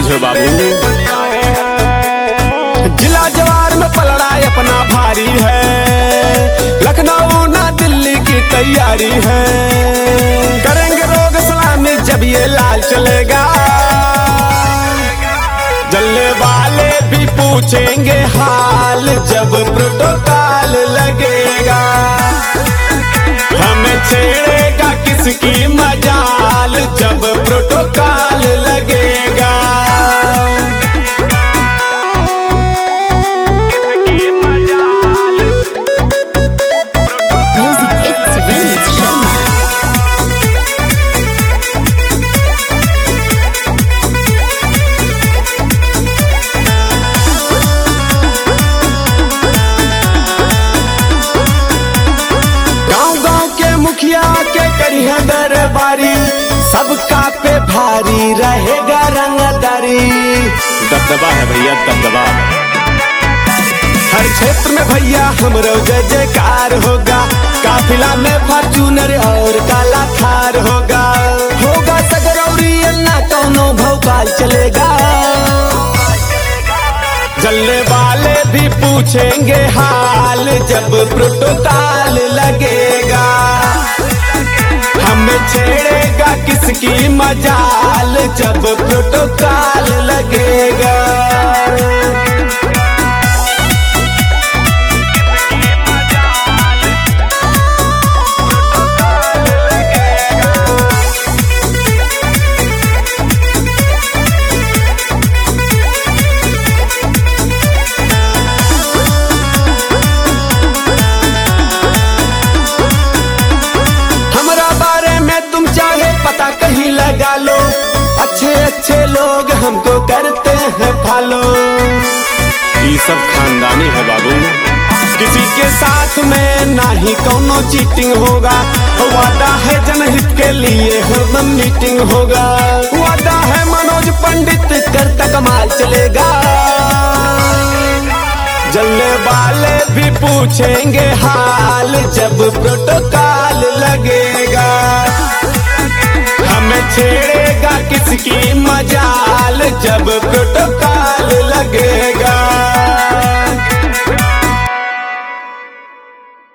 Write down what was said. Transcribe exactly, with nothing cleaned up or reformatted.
है बाबू। जिला जवार में पलड़ा अपना भारी है, लखनऊ ना दिल्ली की तैयारी है। करेंगे रोग सलामी जब ये लाल चलेगा, जलने वाले भी पूछेंगे हाल जब प्रोटोकॉल लगेगा। हमें छेड़ेगा किसकी मजाल जब प्रोटोकॉल लगेगा। मुखिया के करी है दरबारी, सबका पे भारी रहेगा रंगदारी। दबदबा है भैया दबदबा, हर क्षेत्र में भैया हमरो जय जयकार होगा। काफिला में फॉर्च्यूनर और काला थार होगा, होगा सगरौरी ना कौनो भौकाल चलेगा। जलने वाले भी पूछेंगे हाल जब प्रोटोकॉल लगेगा। हमें छेड़ेगा किसकी मजाल जब प्रोटोकॉल लगेगा। पता कहीं लगा लो, अच्छे अच्छे लोग हमको करते हैं फॉलो। ये सब खानदानी है बाबू, किसी के साथ में ना ही कोनो चीटिंग होगा। वादा है जनहित के लिए हरदम मीटिंग होगा। वादा है मनोज पंडित करता कमाल चलेगा। जलने वाले भी पूछेंगे हाल जब प्रोटोकॉल लगेगा। हमें छेड़ेगा किसकी मजाल जब